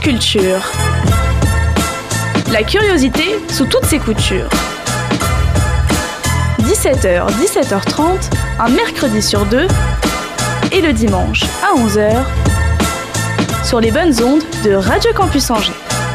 Culture. La curiosité sous toutes ses coutures. 17h, 17h30, un mercredi sur deux, et le dimanche à 11h, sur les bonnes ondes de Radio Campus Angers.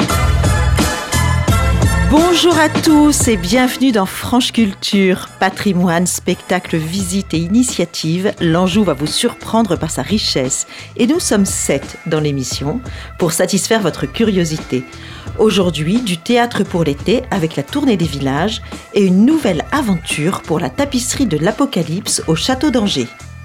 Bonjour à tous et bienvenue dans Franche Culture. Patrimoine, spectacle, visite et initiative, l'Anjou va vous surprendre par sa richesse. Et nous sommes 7 dans l'émission pour satisfaire votre curiosité. Aujourd'hui, du théâtre pour l'été avec la tournée des villages et une nouvelle aventure pour la tapisserie de l'Apocalypse au château d'Angers.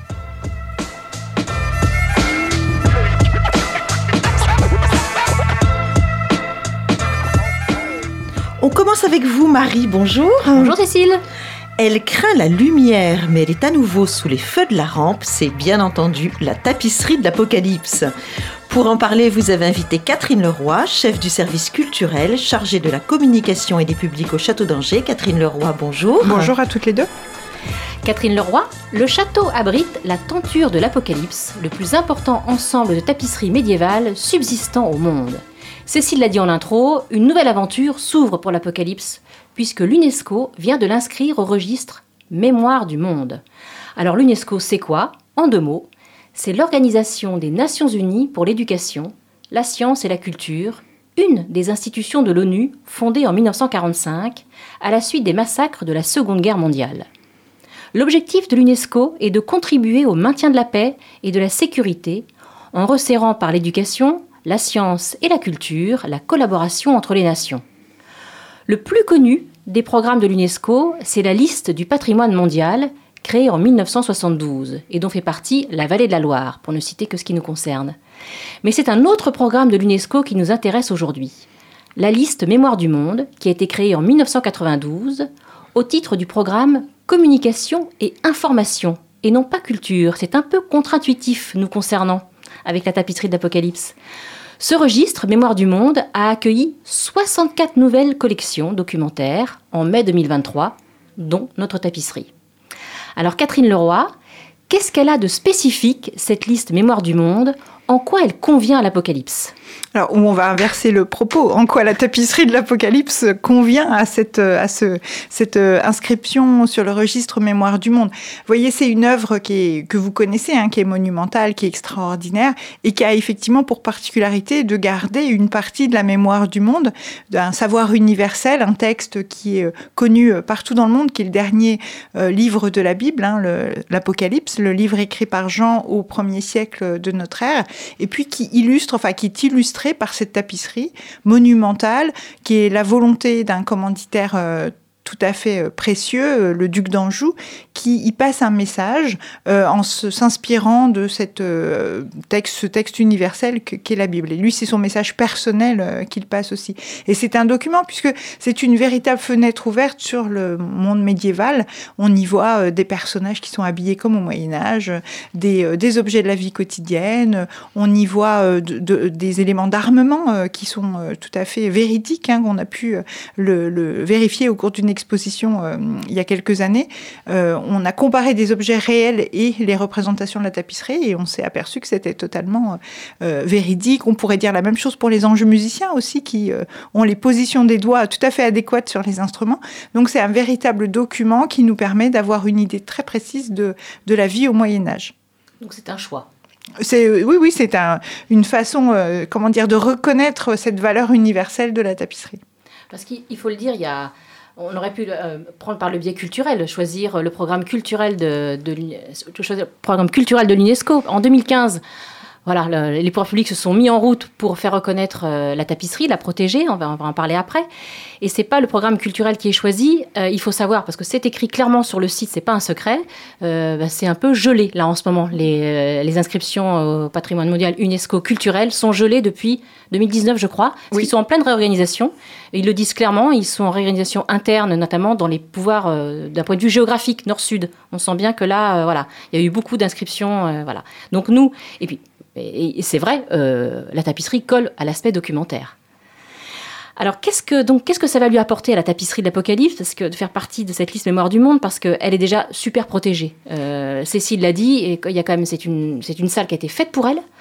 On commence avec vous, Marie, bonjour. Bonjour Cécile. Elle craint la lumière, mais elle est à nouveau sous les feux de la rampe. C'est bien entendu la tapisserie de l'Apocalypse. Pour en parler, vous avez invité Catherine Leroy, chef du service culturel, chargée de la communication et des publics au château d'Angers. Catherine Leroy, bonjour. Bonjour à toutes les deux. Catherine Leroy, le château abrite la tenture de l'Apocalypse, le plus important ensemble de tapisseries médiévales subsistant au monde. Cécile l'a dit en intro, une nouvelle aventure s'ouvre pour l'Apocalypse, puisque l'UNESCO vient de l'inscrire au registre Mémoire du monde. Alors l'UNESCO, c'est quoi ? En 2 mots, c'est l'Organisation des Nations Unies pour l'éducation, la science et la culture, une des institutions de l'ONU fondée en 1945 à la suite des massacres de la Seconde Guerre mondiale. L'objectif de l'UNESCO est de contribuer au maintien de la paix et de la sécurité en resserrant par l'éducation, la science et la culture, la collaboration entre les nations. Le plus connu des programmes de l'UNESCO, c'est la liste du patrimoine mondial, créée en 1972, et dont fait partie la Vallée de la Loire, pour ne citer que ce qui nous concerne. Mais c'est un autre programme de l'UNESCO qui nous intéresse aujourd'hui. La liste Mémoire du monde, qui a été créée en 1992, au titre du programme Communication et Information, et non pas Culture. C'est un peu contre-intuitif nous concernant, avec la tapisserie de l'Apocalypse. Ce registre, Mémoire du monde, a accueilli 64 nouvelles collections documentaires en mai 2023, dont notre tapisserie. Alors Catherine Leroy, qu'est-ce qu'elle a de spécifique, cette liste Mémoire du monde ? En quoi elle convient à l'Apocalypse ? Alors, on va inverser le propos. En quoi la tapisserie de l'Apocalypse convient à cette inscription sur le registre Mémoire du monde. Vous voyez, c'est une œuvre que vous connaissez, qui est monumentale, qui est extraordinaire et qui a effectivement pour particularité de garder une partie de la mémoire du monde, d'un savoir universel, un texte qui est connu partout dans le monde, qui est le dernier livre de la Bible, l'Apocalypse, le livre écrit par Jean au 1er siècle de notre ère, et puis qui est illustré par cette tapisserie monumentale, qui est la volonté d'un commanditaire tout à fait précieux, le duc d'Anjou, qui y passe un message en s'inspirant de ce texte universel qu'est la Bible. Et lui, c'est son message personnel qu'il passe aussi. Et c'est un document, puisque c'est une véritable fenêtre ouverte sur le monde médiéval. On y voit des personnages qui sont habillés comme au Moyen-Âge, des objets de la vie quotidienne, on y voit des éléments d'armement qui sont tout à fait véridiques, qu'on a pu le vérifier au cours d'une exposition il y a quelques années. On a comparé des objets réels et les représentations de la tapisserie et on s'est aperçu que c'était totalement véridique. On pourrait dire la même chose pour les enjeux musiciens aussi qui ont les positions des doigts tout à fait adéquates sur les instruments. Donc c'est un véritable document qui nous permet d'avoir une idée très précise de la vie au Moyen-Âge. Donc c'est un choix. C'est une façon de reconnaître cette valeur universelle de la tapisserie. Parce qu'il faut le dire, on aurait pu prendre par le biais culturel, choisir le programme culturel de l'UNESCO. En 2015, voilà, les pouvoirs publics se sont mis en route pour faire reconnaître la tapisserie, la protéger, on va en parler après. Et c'est pas le programme culturel qui est choisi, il faut savoir, parce que c'est écrit clairement sur le site, c'est pas un secret, c'est un peu gelé là en ce moment. Les inscriptions au patrimoine mondial UNESCO culturel sont gelées depuis 2019 je crois, parce qu'ils sont en pleine réorganisation. Et ils le disent clairement, ils sont en réorganisation interne, notamment dans les pouvoirs d'un point de vue géographique, nord-sud. On sent bien que là, il y a eu beaucoup d'inscriptions, voilà. Donc nous, et c'est vrai, la tapisserie colle à l'aspect documentaire. Alors, qu'est-ce que ça va lui apporter à la tapisserie de l'Apocalypse, parce que de faire partie de cette liste Mémoire du monde, parce qu'elle est déjà super protégée. Cécile l'a dit, et il y a quand même, c'est une salle qui a été faite pour elle.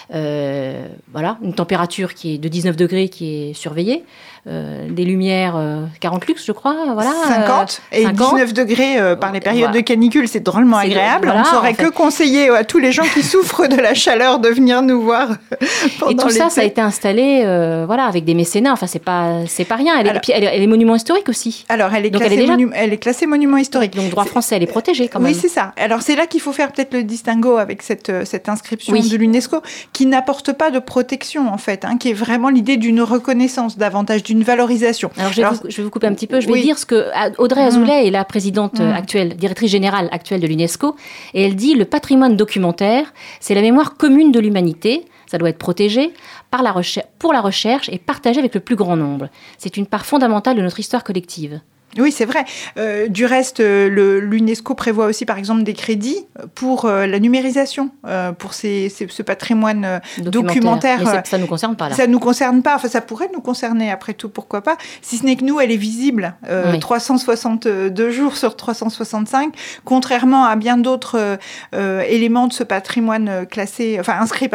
Voilà, une température qui est de 19 degrés qui est surveillée. Des lumières 40 lux, je crois. Voilà, 50 et 50. 19 degrés par les périodes de canicule, c'est drôlement agréable. Voilà, on ne saurait que conseiller à tous les gens qui souffrent de la chaleur de venir nous voir pendant Et tout l'été. ça a été installé voilà, avec des mécénats. Enfin, c'est pas rien. Elle est monument historique aussi. Alors, elle est classée monument historique. Donc, droit français, elle est protégée quand même. Oui, c'est ça. Alors, c'est là qu'il faut faire peut-être le distinguo avec cette inscription de l'UNESCO, qui n'apporte pas de protection, en fait, qui est vraiment l'idée d'une reconnaissance davantage, d'une valorisation. Alors, je vais vous couper un petit peu. Je vais dire ce que Audrey Azoulay est la présidente actuelle, directrice générale actuelle de l'UNESCO, et elle dit: le patrimoine documentaire, c'est la mémoire commune de l'humanité. Ça doit être protégé pour la recherche et partagé avec le plus grand nombre. C'est une part fondamentale de notre histoire collective. Oui, c'est vrai. Du reste, l'UNESCO prévoit aussi, par exemple, des crédits pour la numérisation, pour ce patrimoine documentaire. Mais ça ne nous concerne pas, là. Ça ne nous concerne pas. Enfin, ça pourrait nous concerner, après tout, pourquoi pas. Si ce n'est que nous, elle est visible 362 jours sur 365, contrairement à bien d'autres éléments de ce patrimoine inscrit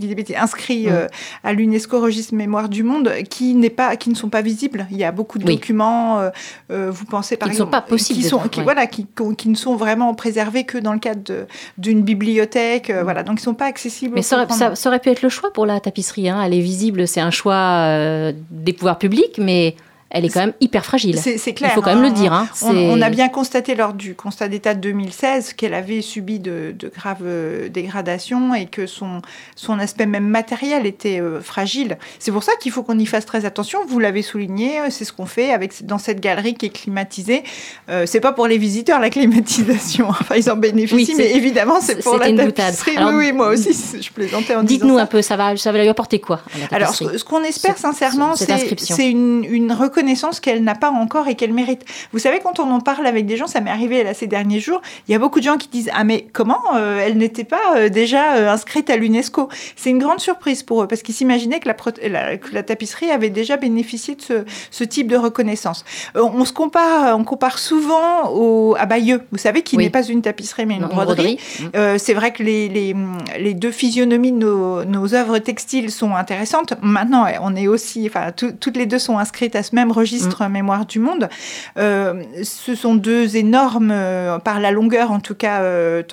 à l'UNESCO Registre Mémoire du Monde, qui ne sont pas visibles. Il y a beaucoup de documents... vous pensez par exemple, qui ne sont vraiment préservés que dans le cadre d'une bibliothèque, voilà, donc ils ne sont pas accessibles. Mais ça aurait pu être le choix pour la tapisserie, elle est visible, c'est un choix des pouvoirs publics, mais elle est quand même hyper fragile. C'est clair. Il faut quand même le dire. On a bien constaté lors du constat d'état de 2016 qu'elle avait subi de graves dégradations et que son aspect même matériel était fragile. C'est pour ça qu'il faut qu'on y fasse très attention. Vous l'avez souligné, c'est ce qu'on fait dans cette galerie qui est climatisée. C'est pas pour les visiteurs la climatisation. Enfin, ils en bénéficient, mais évidemment c'est pour la tapisserie. Alors, oui, moi aussi, je plaisantais en disant ça. Dites-nous un peu, ça va lui apporter quoi à la tapisserie? Alors, ce qu'on espère sincèrement, c'est une reconnaissance qu'elle n'a pas encore et qu'elle mérite. Vous savez, quand on en parle avec des gens, ça m'est arrivé là ces derniers jours, il y a beaucoup de gens qui disent « Ah mais comment elle n'était pas déjà inscrite à l'UNESCO ?» C'est une grande surprise pour eux, parce qu'ils s'imaginaient que la tapisserie avait déjà bénéficié de ce type de reconnaissance. On compare souvent à Bayeux, vous savez, qui n'est pas une tapisserie mais une broderie. C'est vrai que les deux physionomies de nos œuvres textiles sont intéressantes. Maintenant, on est aussi, toutes les deux sont inscrites à ce même registre Mémoire du Monde. Ce sont deux énormes, par la longueur en tout cas,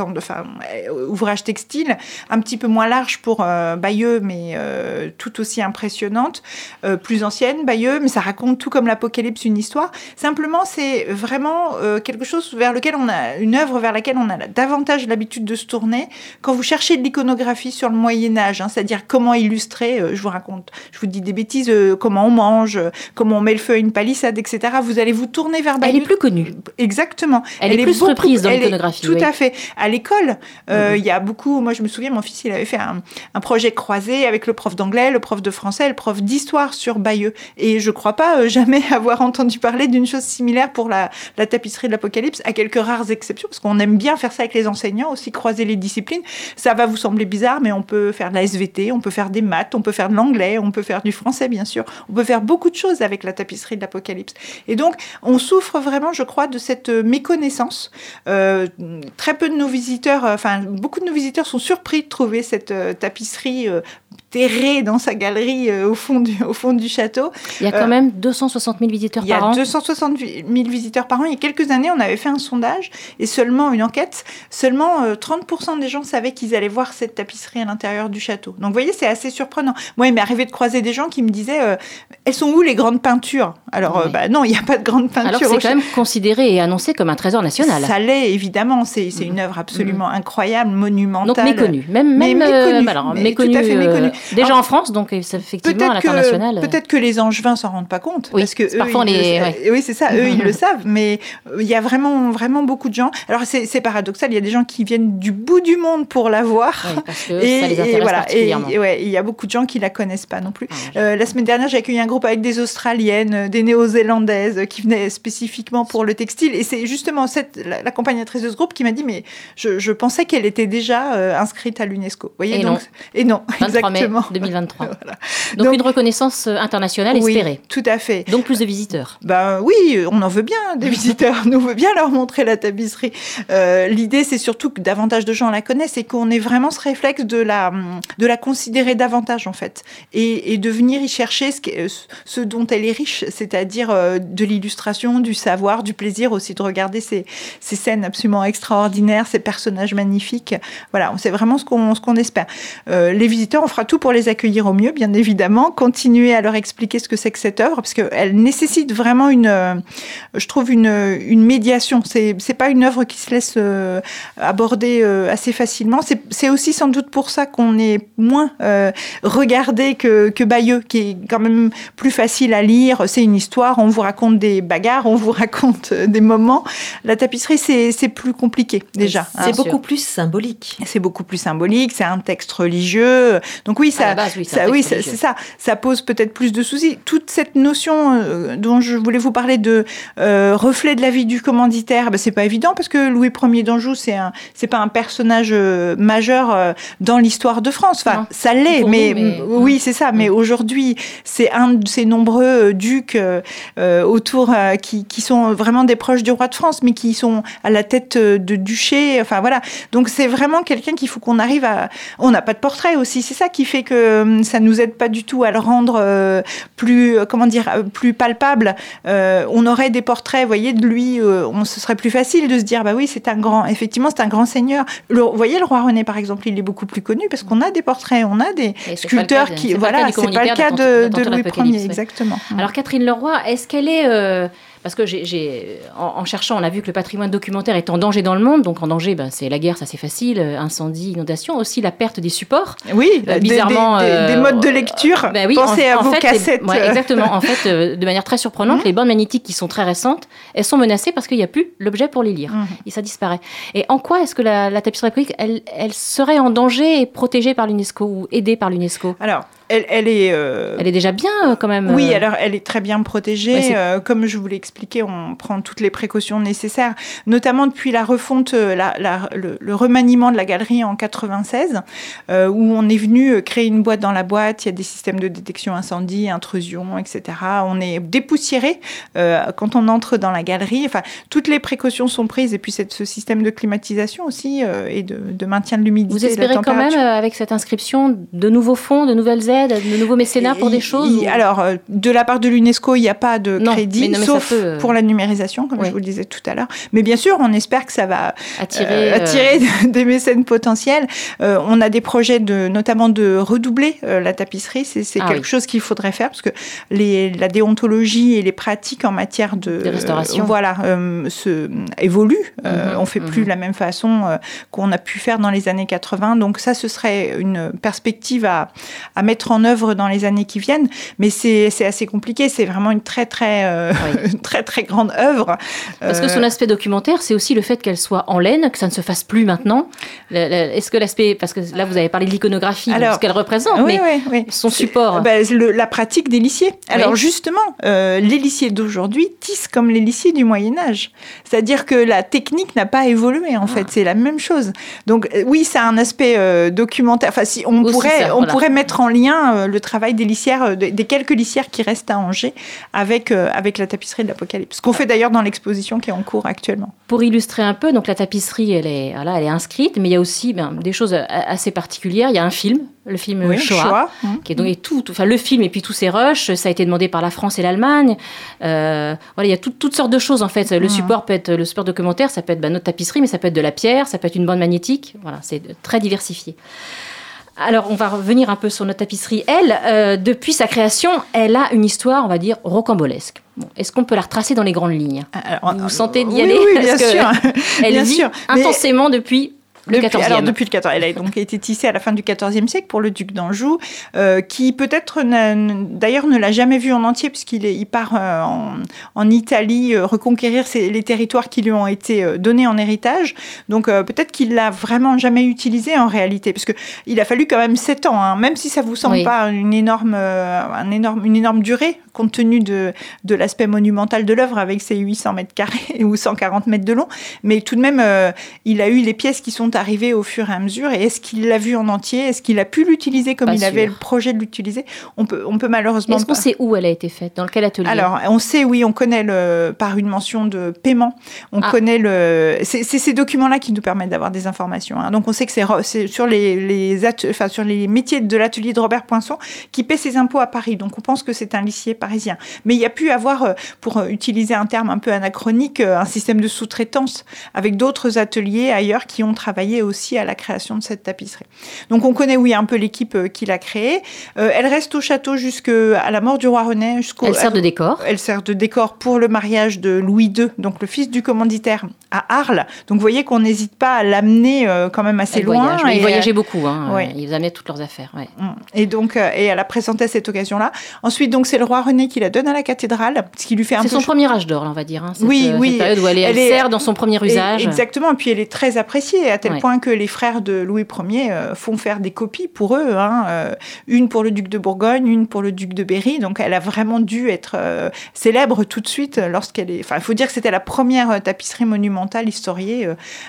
ouvrages textiles, un petit peu moins larges pour Bayeux, mais tout aussi impressionnantes, plus anciennes, Bayeux, mais ça raconte tout comme l'Apocalypse une histoire. Simplement, c'est vraiment quelque chose une œuvre vers laquelle on a davantage l'habitude de se tourner quand vous cherchez de l'iconographie sur le Moyen-Âge, c'est-à-dire comment illustrer, je vous dis des bêtises, comment on mange, comment on met le feu à une palissade, etc. Vous allez vous tourner vers Bayeux. Elle est plus connue. Exactement. Elle est plus reprise dans l'iconographie. Tout à fait. À l'école, il y a beaucoup... Moi, je me souviens, mon fils, il avait fait un projet croisé avec le prof d'anglais, le prof de français, le prof d'histoire sur Bayeux. Et je ne crois pas jamais avoir entendu parler d'une chose similaire pour la tapisserie de l'Apocalypse, à quelques rares exceptions, parce qu'on aime bien faire ça avec les enseignants, aussi croiser les disciplines. Ça va vous sembler bizarre, mais on peut faire de la SVT, on peut faire des maths, on peut faire de l'anglais, on peut faire du français, bien sûr. On peut faire beaucoup de choses avec la tapisserie de l'Apocalypse. Et donc, on souffre vraiment, je crois, de cette méconnaissance. Très peu de nos visiteurs, beaucoup de nos visiteurs sont surpris de trouver cette tapisserie terrée dans sa galerie au fond du château. Il y a quand même 260 000 visiteurs par an. Il y a 260 000 visiteurs par an. Il y a quelques années, on avait fait un sondage et une enquête, seulement 30% des gens savaient qu'ils allaient voir cette tapisserie à l'intérieur du château. Donc, vous voyez, c'est assez surprenant. Moi, il m'est arrivé de croiser des gens qui me disaient elles sont où les grandes peintures? Alors, non, il n'y a pas de grandes peintures. Alors, c'est quand même considéré et annoncé comme un trésor national. Ça l'est, évidemment. C'est une œuvre absolument incroyable, monumentale. Donc, méconnue. Méconnue. Tout à fait méconnue. Déjà en France, donc effectivement à l'international. Peut-être que les Angevins s'en rendent pas compte, oui, parce que parfois oui, c'est ça. Eux, ils le savent, mais il y a vraiment, vraiment beaucoup de gens. Alors c'est paradoxal. Il y a des gens qui viennent du bout du monde pour la voir, parce que ça les intéresse particulièrement. Il y a beaucoup de gens qui la connaissent pas non plus. La semaine dernière, j'ai accueilli un groupe avec des Australiennes, des Néo-Zélandaises qui venaient spécifiquement pour le textile, et c'est justement l'accompagnatrice de ce groupe qui m'a dit mais je pensais qu'elle était déjà inscrite à l'UNESCO. Vous voyez, et non, 23 mai. Exactement. 2023. Voilà. Donc une reconnaissance internationale espérée. Oui, tout à fait. Donc plus de visiteurs. Oui, on en veut bien des visiteurs. Nous veut bien leur montrer la tapisserie. L'idée, c'est surtout que davantage de gens la connaissent et qu'on ait vraiment ce réflexe de la considérer davantage, en fait. Et de venir y chercher ce dont elle est riche, c'est-à-dire de l'illustration, du savoir, du plaisir aussi de regarder ces scènes absolument extraordinaires, ces personnages magnifiques. Voilà, c'est vraiment ce qu'on espère. Les visiteurs, on fera tout pour les accueillir au mieux, bien évidemment, continuer à leur expliquer ce que c'est que cette œuvre, parce qu'elle nécessite vraiment je trouve une médiation. C'est pas une œuvre qui se laisse aborder assez facilement. C'est aussi sans doute pour ça qu'on est moins regardé que Bayeux, qui est quand même plus facile à lire. C'est une histoire, on vous raconte des bagarres, on vous raconte des moments. La tapisserie, c'est plus compliqué déjà. C'est beaucoup plus symbolique. C'est beaucoup plus symbolique, c'est un texte religieux. Donc oui, c'est ça. Ça pose peut-être plus de soucis. Toute cette notion dont je voulais vous parler de reflet de la vie du commanditaire, c'est pas évident parce que Louis Ier d'Anjou, c'est pas un personnage majeur dans l'histoire de France. Enfin, ça l'est, mais oui, c'est ça. Mais aujourd'hui, c'est un de ces nombreux ducs autour qui sont vraiment des proches du roi de France, mais qui sont à la tête de duché. Enfin voilà. Donc c'est vraiment quelqu'un qu'il faut qu'on arrive à. On n'a pas de portrait aussi. C'est ça qui fait que ça nous aide pas du tout à le rendre plus palpable. On aurait des portraits, vous voyez, de lui. Ce serait plus facile de se dire, oui, c'est un grand seigneur. Vous voyez, le roi René, par exemple, il est beaucoup plus connu parce qu'on a des portraits, on a des sculpteurs qui. Voilà, c'est pas le cas de Louis Ier, exactement. Alors Catherine Leroy, est-ce qu'elle est parce que en cherchant, on a vu que le patrimoine documentaire est en danger dans le monde. Donc en danger, c'est la guerre, ça c'est facile, incendie, inondation, aussi la perte des supports. Oui, bizarrement, des modes de lecture. Pensez à vos cassettes. Exactement. En fait, de manière très surprenante, les bandes magnétiques qui sont très récentes, elles sont menacées parce qu'il n'y a plus l'objet pour les lire. Et ça disparaît. Et en quoi est-ce que la tapisserie acrylique, elle serait en danger et protégée par l'UNESCO ou aidée par l'UNESCO ? Alors, elle est déjà bien quand même. Oui, alors elle est très bien protégée. Comme je vous l'ai expliqué, on prend toutes les précautions nécessaires, notamment depuis la refonte, le remaniement de la galerie en 96, où on est venu créer une boîte dans la boîte. Il y a des systèmes de détection incendie, intrusion, etc. On est dépoussiéré quand on entre dans la galerie. Enfin, toutes les précautions sont prises. Et puis ce système de climatisation aussi et de maintien de l'humidité. Vous espérez quand même, avec cette inscription, de nouveaux fonds, de nouvelles aides, de nouveaux mécénats pour des choses Alors, de la part de l'UNESCO, il n'y a pas de crédit, sauf pour la numérisation, comme je vous le disais tout à l'heure. Mais bien sûr, on espère que ça va attirer des mécènes potentiels. On a des projets notamment de redoubler la tapisserie. C'est quelque chose qu'il faudrait faire, parce que la déontologie et les pratiques en matière de restauration évoluent. On ne fait plus de la même façon qu'on a pu faire dans les années 80. Donc ça, ce serait une perspective à mettre en œuvre dans les années qui viennent, mais c'est assez compliqué. C'est vraiment une très très grande œuvre. Parce que son aspect documentaire, c'est aussi le fait qu'elle soit en laine, que ça ne se fasse plus maintenant. Est-ce que l'aspect, parce que là vous avez parlé de l'iconographie, ce qu'elle représente, mais son support. La pratique des lissiers. Alors justement, les lissiers d'aujourd'hui tissent comme les lissiers du Moyen Âge. C'est-à-dire que la technique n'a pas évolué en fait. C'est la même chose. Donc oui, ça a un aspect documentaire. Enfin, si on pourrait mettre en lien le travail des lissières, des quelques lissières qui restent à Angers avec la tapisserie de l'Apocalypse. Ce qu'on fait d'ailleurs dans l'exposition qui est en cours actuellement. Pour illustrer un peu, donc la tapisserie, elle est inscrite, mais il y a aussi des choses assez particulières. Il y a un film, le film Shoah, qui est donc le film et puis tous ces rushs. Ça a été demandé par la France et l'Allemagne. Il y a toutes sortes de choses en fait. Le support peut être le support documentaire, ça peut être notre tapisserie, mais ça peut être de la pierre, ça peut être une bande magnétique. Voilà, c'est très diversifié. Alors, on va revenir un peu sur notre tapisserie. Elle, depuis sa création, elle a une histoire, on va dire, rocambolesque. Bon, est-ce qu'on peut la retracer dans les grandes lignes ? Alors, vous sentez d'y aller ? Oui, bien sûr. Elle vit intensément depuis le XIVe. Alors, depuis le XIVe. Elle a donc été tissée à la fin du XIVe siècle pour le duc d'Anjou, qui peut-être, d'ailleurs, ne l'a jamais vue en entier, puisqu'il part en Italie reconquérir les territoires qui lui ont été donnés en héritage. Donc, peut-être qu'il l'a vraiment jamais utilisée en réalité, parce qu'il a fallu quand même 7 ans, même si ça vous semble pas une énorme durée, compte tenu de l'aspect monumental de l'œuvre avec ses 800 mètres carrés ou 140 mètres de long. Mais tout de même, il a eu les pièces qui sont arrivés au fur et à mesure. Et est-ce qu'il l'a vu en entier? Est-ce qu'il a pu l'utiliser comme il avait le projet de l'utiliser? On peut malheureusement Est-ce qu'on sait où elle a été faite? Dans quel atelier? Alors, on sait, oui, on connaît par une mention de paiement. On connaît c'est ces documents-là qui nous permettent d'avoir des informations. Hein. Donc, on sait que c'est sur sur les métiers de l'atelier de Robert Poinçon qui paie ses impôts à Paris. Donc, on pense que c'est un lissier parisien. Mais il y a pu avoir, pour utiliser un terme un peu anachronique, un système de sous-traitance avec d'autres ateliers ailleurs qui ont travaillé aussi à la création de cette tapisserie. Donc, on connaît, oui, un peu l'équipe qui l'a créée. Elle reste au château jusqu'à la mort du roi René. Elle sert de décor. Elle sert de décor pour le mariage de Louis II, donc le fils du commanditaire, à Arles. Donc, vous voyez qu'on n'hésite pas à l'amener quand même assez loin. Ils voyageaient beaucoup. Hein. Ouais. Ils amenaient toutes leurs affaires. Ouais. Et donc, et elle a présenté à cette occasion-là. Ensuite, donc, c'est le roi René qui la donne à la cathédrale, ce qui lui fait un peu... C'est son premier âge d'or, on va dire. Hein, cette période où elle sert dans son premier usage. Exactement. Et puis, elle est très appréciée, à tel point que les frères de Louis Ier font faire des copies pour eux. Hein, une pour le duc de Bourgogne, une pour le duc de Berry. Donc, elle a vraiment dû être célèbre tout de suite lorsqu'elle est... Enfin, il faut dire que c'était la première tapisserie monumentale historiée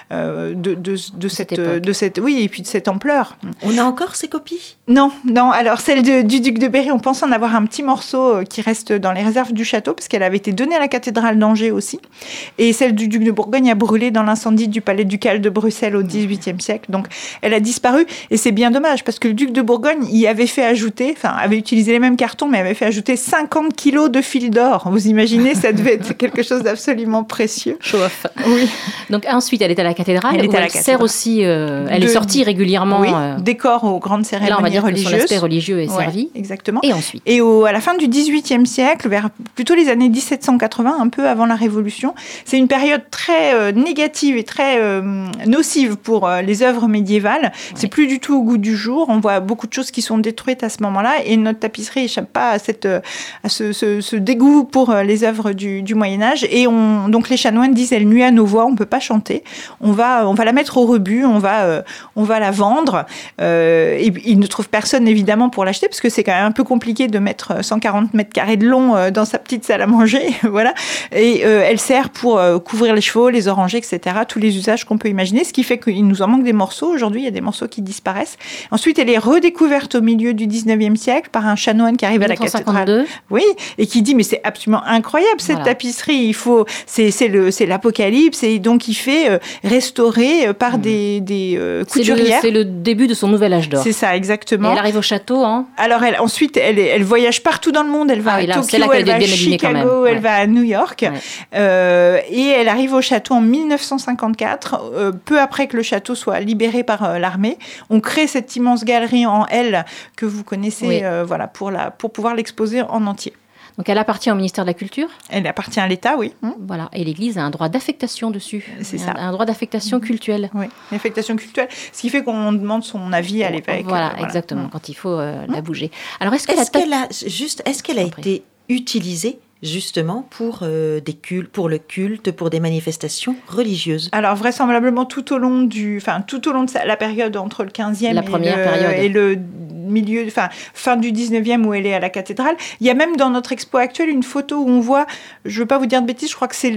de cette... Oui, et puis de cette ampleur. On a encore ces copies? Non. Alors, celle du duc de Berry, on pense en avoir un petit morceau qui reste dans les réserves du château, parce qu'elle avait été donnée à la cathédrale d'Angers aussi. Et celle du duc de Bourgogne a brûlé dans l'incendie du palais ducal de Bruxelles au XVIIIe siècle. Donc, elle a disparu. Et c'est bien dommage, parce que le duc de Bourgogne y avait avait utilisé les mêmes cartons, mais avait fait ajouter 50 kilos de fil d'or. Vous imaginez, ça devait être quelque chose d'absolument précieux. Show off. Oui. Donc, ensuite, elle est à la cathédrale. Elle sert aussi... elle est sortie régulièrement. Oui, décor aux grandes cérémonies là, on va dire religieuses. Que son aspect religieux est servi. Exactement. Et ensuite? Et à la fin du XVIIIe siècle, vers plutôt les années 1780, un peu avant la Révolution, c'est une période très négative et très nocive pour les œuvres médiévales. Ouais. C'est plus du tout au goût du jour. On voit beaucoup de choses qui sont détruites à ce moment-là, et notre tapisserie n'échappe pas à ce dégoût pour les œuvres du Moyen-Âge. Et donc les chanoines disent, elle nuit à nos voix, on ne peut pas chanter. On va la mettre au rebut, on va la vendre. Et ils ne trouvent personne, évidemment, pour l'acheter, parce que c'est quand même un peu compliqué de mettre 140 mètres carrés de long dans sa petite salle à manger. Voilà. Et elle sert pour couvrir les chevaux, les orangers, etc. Tous les usages qu'on peut imaginer, ce qui fait qu'il nous en manque des morceaux. Aujourd'hui, il y a des morceaux qui disparaissent. Ensuite, elle est redécouverte au milieu du 19e siècle par un chanoine qui arrive à la cathédrale. Oui, et qui dit, mais c'est absolument incroyable, cette tapisserie. C'est l'Apocalypse, et donc il fait restaurer par des couturières. C'est le début de son nouvel âge d'or. C'est ça, exactement. Et elle arrive au château, hein. Alors, ensuite, elle voyage partout dans le monde. Elle va à Tokyo, elle va à Chicago, elle va à New York. Ouais. Et elle arrive au château en 1954, peu après que le château soit libéré par l'armée. On crée cette immense galerie en L que vous connaissez, pour pouvoir l'exposer en entier. Donc, elle appartient au ministère de la Culture. Elle appartient à l'État, oui. Voilà. Et l'Église a un droit d'affectation dessus. C'est ça. Un droit d'affectation cultuelle. Oui, l'affectation cultuelle. Ce qui fait qu'on demande son avis à l'évêque. Voilà, exactement, quand il faut la bouger. Alors, est-ce qu'elle a été utilisée justement pour le culte, pour des manifestations religieuses? Alors, vraisemblablement tout au long de la période entre le 15e et le milieu, fin du 19e, où elle est à la cathédrale. Il y a même dans notre expo actuelle une photo où on voit, je ne veux pas vous dire de bêtises, je crois que c'est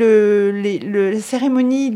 la cérémonie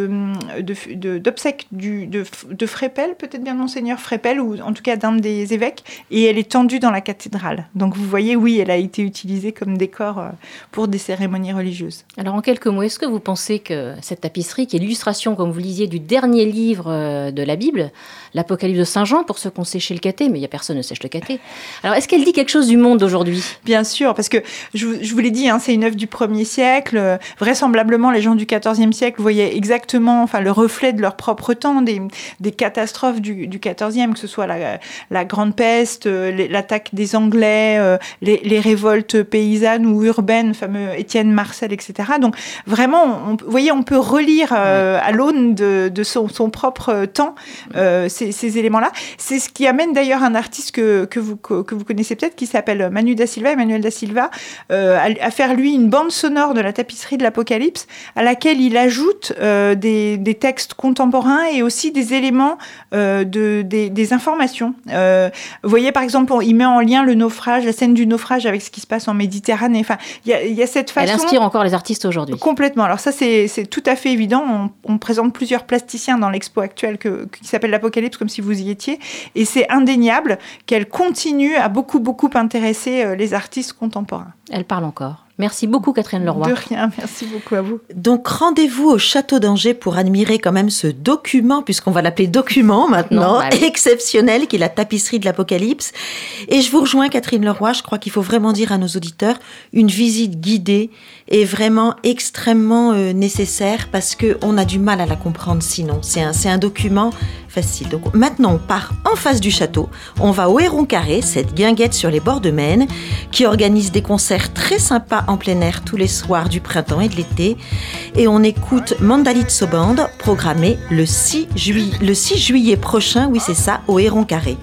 d'obsèques de Frépel, peut-être bien de Monseigneur Frépel, ou en tout cas d'un des évêques, et elle est tendue dans la cathédrale. Donc vous voyez, oui, elle a été utilisée comme décor pour des cérémonies religieuses. Alors en quelques mots, est-ce que vous pensez que cette tapisserie, qui est l'illustration, comme vous le disiez, du dernier livre de la Bible, l'Apocalypse de Saint Jean, pour ceux qu'on sait chez le caté, mais il n'y a personne ne sèche le caté. Alors, est-ce qu'elle dit quelque chose du monde d'aujourd'hui ? Bien sûr, parce que je vous l'ai dit, c'est une œuvre du 1er siècle. Vraisemblablement, les gens du 14e siècle voyaient exactement le reflet de leur propre temps, des catastrophes du 14e, que ce soit la Grande Peste, l'attaque des Anglais, les révoltes paysannes ou urbaines, le fameux Étienne Marcel, etc. Donc, vraiment, vous voyez, on peut relire à l'aune de son propre temps ces éléments-là. C'est ce qui amène d'ailleurs un article artiste que vous connaissez peut-être, qui s'appelle Manu da Silva, Emmanuel da Silva, à faire lui une bande sonore de la tapisserie de l'Apocalypse, à laquelle il ajoute des textes contemporains et aussi des éléments, des informations. Vous voyez, par exemple, il met en lien le naufrage, la scène du naufrage avec ce qui se passe en Méditerranée. Enfin, il y a cette façon... Elle inspire encore les artistes aujourd'hui. Complètement. Alors ça, c'est tout à fait évident. On présente plusieurs plasticiens dans l'expo actuelle qui s'appelle l'Apocalypse, comme si vous y étiez. Et c'est indéniable qu'elle continue à beaucoup, beaucoup intéresser les artistes contemporains. Elle parle encore. Merci beaucoup, Catherine Leroy. De rien, merci beaucoup à vous. Donc, rendez-vous au Château d'Angers pour admirer quand même ce document, puisqu'on va l'appeler document maintenant, exceptionnel, qui est la tapisserie de l'Apocalypse. Et je vous rejoins, Catherine Leroy, je crois qu'il faut vraiment dire à nos auditeurs, une visite guidée est vraiment extrêmement nécessaire, parce qu'on a du mal à la comprendre sinon. C'est un document facile. Donc maintenant, on part en face du château. On va au Héron Carré, cette guinguette sur les bords de Maine, qui organise des concerts très sympas en plein air tous les soirs du printemps et de l'été. Et on écoute Mandalitso Band, programmé le 6 juillet prochain, oui c'est ça, au Héron Carré.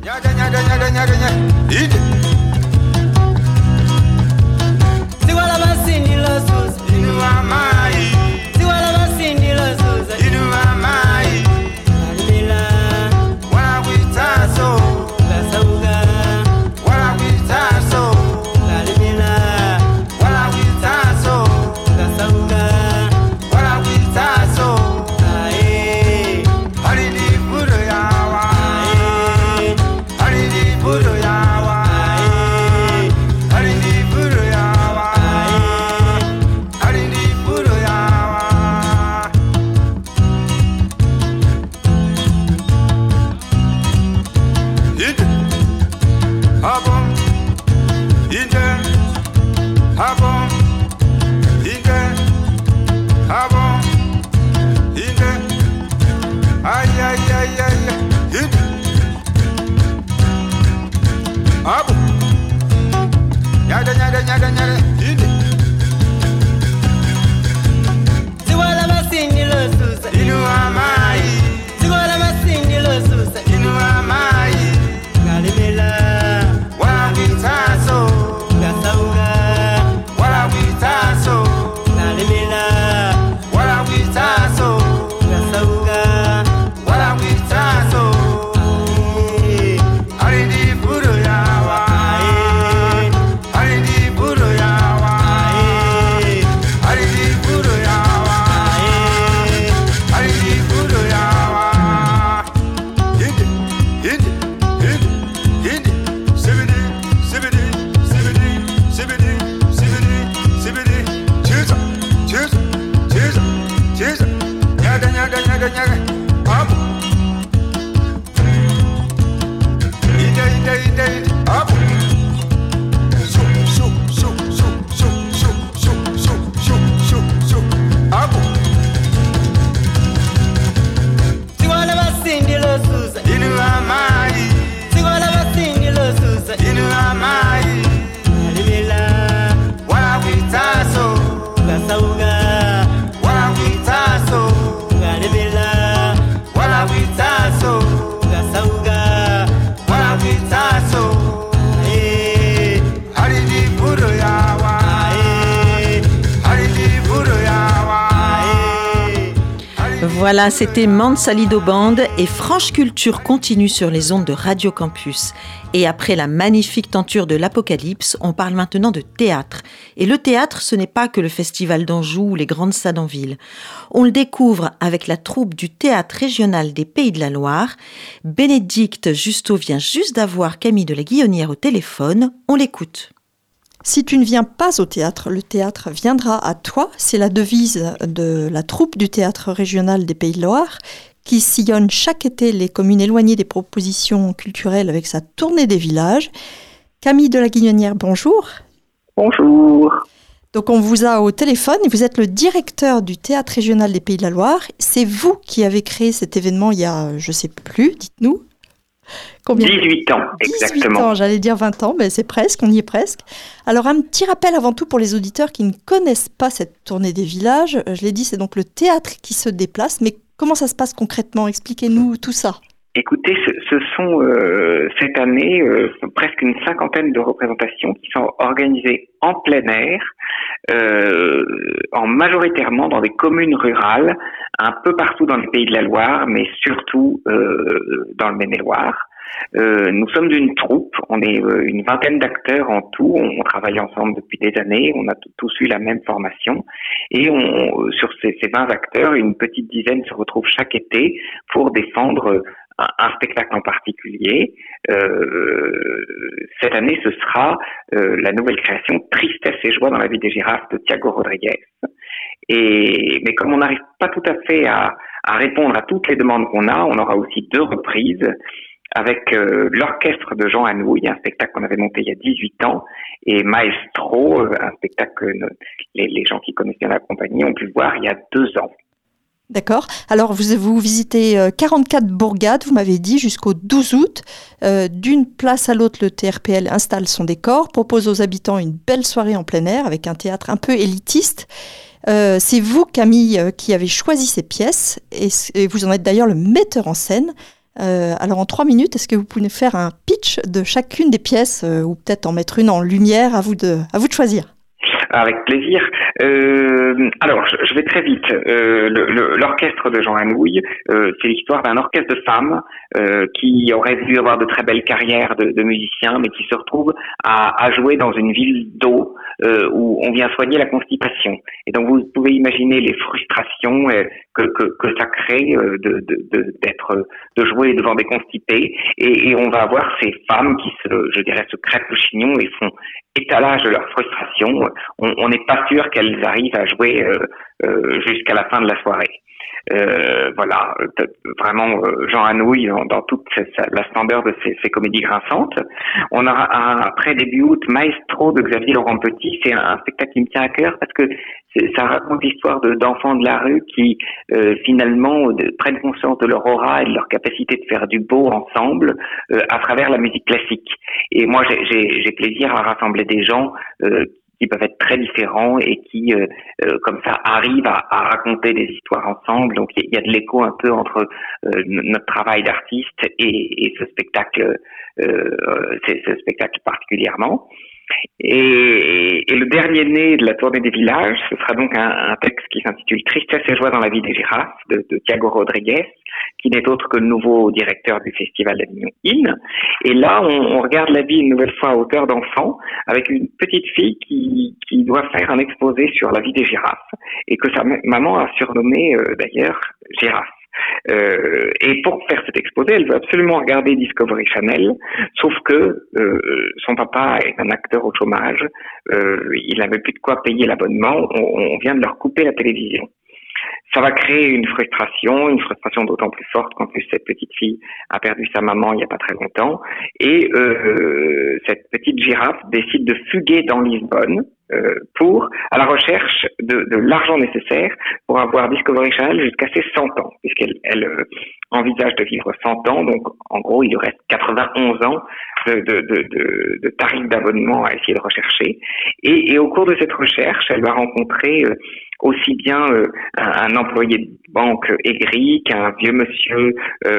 Voilà, c'était Mandalitso Band et Franche Culture continue sur les ondes de Radio Campus. Et après la magnifique tenture de l'Apocalypse, on parle maintenant de théâtre. Et le théâtre, ce n'est pas que le Festival d'Anjou ou les grandes salles en ville. On le découvre avec la troupe du Théâtre régional des Pays de la Loire. Bénédicte Justo vient juste d'avoir Camille de la Guillonnière au téléphone. On l'écoute. Si tu ne viens pas au théâtre, le théâtre viendra à toi. C'est la devise de la troupe du Théâtre régional des Pays de Loire qui sillonne chaque été les communes éloignées des propositions culturelles avec sa tournée des villages. Camille de la Guillonnière, bonjour. Bonjour. Donc on vous a au téléphone et vous êtes le directeur du Théâtre régional des Pays de la Loire. C'est vous qui avez créé cet événement il y a, je ne sais plus, dites-nous. Combien ? 18 ans, exactement. 18 ans, j'allais dire 20 ans, mais c'est presque, on y est presque. Alors un petit rappel avant tout pour les auditeurs qui ne connaissent pas cette tournée des villages. Je l'ai dit, c'est donc le théâtre qui se déplace, mais comment ça se passe concrètement ? Expliquez-nous tout ça. Écoutez, ce sont cette année presque une cinquantaine de représentations qui sont organisées en plein air, majoritairement dans des communes rurales, un peu partout dans les Pays de la Loire, mais surtout dans le Maine-et-Loire. Nous sommes une troupe, on est une vingtaine d'acteurs en tout, on travaille ensemble depuis des années, on a tous eu la même formation et sur ces 20 acteurs, une petite dizaine se retrouvent chaque été pour défendre un spectacle en particulier. Cette année, ce sera la nouvelle création Tristesse et joie dans la vie des girafes de Thiago Rodriguez. Mais comme on n'arrive pas tout à fait à répondre à toutes les demandes qu'on a, on aura aussi 2 reprises avec l'orchestre de Jean Anouilh, un spectacle qu'on avait monté il y a 18 ans, et Maestro, un spectacle que les gens qui connaissent bien la compagnie ont pu voir il y a 2 ans. D'accord. Alors, vous visitez 44 bourgades, vous m'avez dit, jusqu'au 12 août. D'une place à l'autre, le TRPL installe son décor, propose aux habitants une belle soirée en plein air avec un théâtre un peu élitiste. C'est vous, Camille, qui avez choisi ces pièces et vous en êtes d'ailleurs le metteur en scène. Alors, en 3 minutes, est-ce que vous pouvez nous faire un pitch de chacune des pièces ou peut-être en mettre une en lumière, à vous de choisir? Avec plaisir. Alors, je vais très vite. L'orchestre de Jean Anouilh, c'est l'histoire d'un orchestre de femmes qui aurait dû avoir de très belles carrières de musiciens, mais qui se retrouvent à jouer dans une ville d'eau où on vient soigner la constipation. Et donc, vous pouvez imaginer les frustrations que ça crée de jouer devant des constipés. Et on va avoir ces femmes qui se crêpent le chignon et font étalage de leur frustration. On n'est pas sûr qu'elles arrivent à jouer jusqu'à la fin de la soirée. Voilà, vraiment Jean Anouilh dans toute la splendeur de ces comédies grinçantes. On aura après début août Maestro de Xavier Laurent Petit. C'est un spectacle qui me tient à cœur parce que ça raconte l'histoire d'enfants de la rue qui finalement prennent conscience de leur aura et de leur capacité de faire du beau ensemble à travers la musique classique. Et moi j'ai plaisir à rassembler des gens qui peuvent être très différents et qui, comme ça, arrivent à raconter des histoires ensemble. Donc, il y a de l'écho un peu entre notre travail d'artiste et ce spectacle, ce spectacle particulièrement. Et le dernier né de la tournée des villages, ce sera donc un texte qui s'intitule Tristesse et joie dans la vie des girafes de Thiago Rodriguez, qui n'est autre que le nouveau directeur du Festival d'Avignon IN. Et là, on regarde la vie une nouvelle fois à hauteur d'enfant, avec une petite fille qui doit faire un exposé sur la vie des girafes, et que sa maman a surnommé d'ailleurs Girafe. Et pour faire cet exposé, elle veut absolument regarder Discovery Channel, sauf que son papa est un acteur au chômage, il n'avait plus de quoi payer l'abonnement, on vient de leur couper la télévision. Ça va créer une frustration d'autant plus forte qu'en plus cette petite fille a perdu sa maman il n'y a pas très longtemps, et cette petite girafe décide de fuguer dans Lisbonne à la recherche de l'argent nécessaire pour avoir Discovery Channel jusqu'à ses 100 ans, puisqu'elle envisage de vivre 100 ans, donc en gros il lui reste 91 ans de tarifs d'abonnement à essayer de rechercher, et au cours de cette recherche, elle va rencontrer aussi bien un employé de banque aigri qu'un vieux monsieur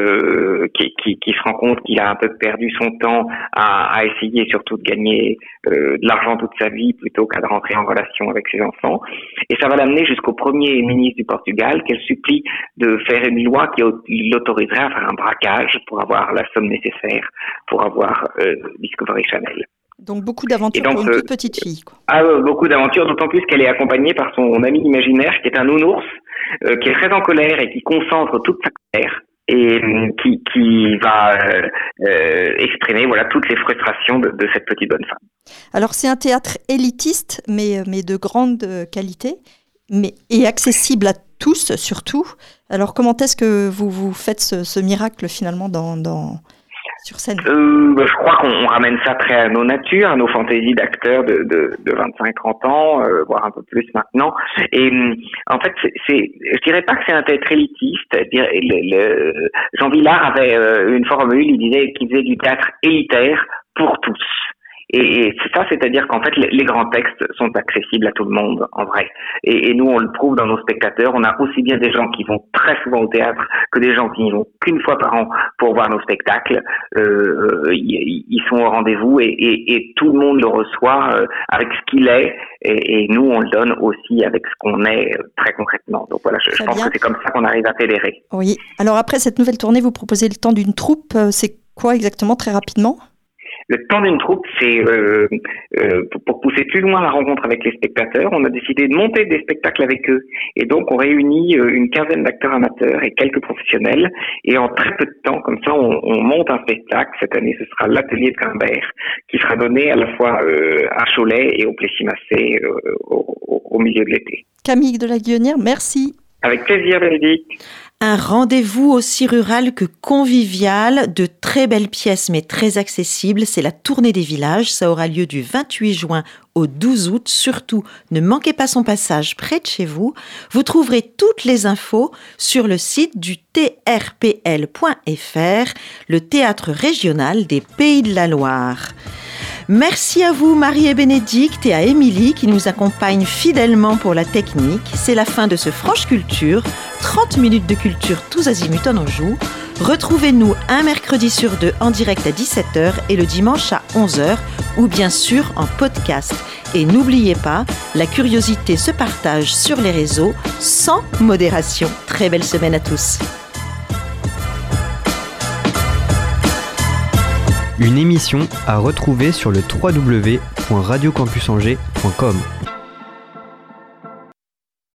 qui se rend compte qu'il a un peu perdu son temps à essayer surtout de gagner de l'argent toute sa vie plutôt qu'à de rentrer en relation avec ses enfants. Et ça va l'amener jusqu'au premier ministre du Portugal qu'elle supplie de faire une loi qui l'autoriserait à faire un braquage pour avoir la somme nécessaire pour avoir Discovery Channel. Donc beaucoup d'aventures pour une toute petite fille, quoi. Beaucoup d'aventures, d'autant plus qu'elle est accompagnée par son ami imaginaire qui est un nounours, qui est très en colère et qui concentre toute sa colère et qui va exprimer toutes les frustrations de cette petite bonne femme. Alors c'est un théâtre élitiste, mais de grande qualité, et accessible à tous surtout. Alors comment est-ce que vous faites ce miracle finalement sur scène? Je crois qu'on ramène ça très à nos natures, à nos fantaisies d'acteurs de 25-30 ans, voire un peu plus maintenant. Et en fait, je dirais pas que c'est un théâtre élitiste. Jean Vilar avait une formule, il disait qu'il faisait du théâtre élitaire pour tous. Et c'est ça, c'est-à-dire qu'en fait, les grands textes sont accessibles à tout le monde, en vrai. Et nous, on le prouve dans nos spectateurs. On a aussi bien des gens qui vont très souvent au théâtre que des gens qui n'y vont qu'une fois par an pour voir nos spectacles. Ils sont au rendez-vous et tout le monde le reçoit avec ce qu'il est. Et nous, on le donne aussi avec ce qu'on est très concrètement. Donc voilà, je pense que c'est comme ça qu'on arrive à fédérer. Oui. Alors après cette nouvelle tournée, vous proposez le temps d'une troupe. C'est quoi exactement, très rapidement ? Le temps d'une troupe, c'est pour pousser plus loin la rencontre avec les spectateurs, on a décidé de monter des spectacles avec eux. Et donc, on réunit une quinzaine d'acteurs amateurs et quelques professionnels. Et en très peu de temps, comme ça, on monte un spectacle. Cette année, ce sera l'Atelier de Grimbert, qui sera donné à la fois à Cholet et au Plessis-Massé au milieu de l'été. Camille de la Guillonnière, merci. Avec plaisir, Bénédicte. Un rendez-vous aussi rural que convivial, de très belles pièces mais très accessibles. C'est la tournée des villages. Ça aura lieu du 28 juin au 12 août. Surtout, ne manquez pas son passage près de chez vous. Vous trouverez toutes les infos sur le site du trpl.fr, le théâtre régional des Pays de la Loire. Merci à vous Marie et Bénédicte et à Émilie qui nous accompagnent fidèlement pour la technique. C'est la fin de ce Franche Culture, 30 minutes de culture tous azimuts en Anjou. Retrouvez-nous un mercredi sur 2 en direct à 17h et le dimanche à 11h ou bien sûr en podcast. Et n'oubliez pas, la curiosité se partage sur les réseaux sans modération. Très belle semaine à tous. Une émission à retrouver sur le www.radiocampusangers.com.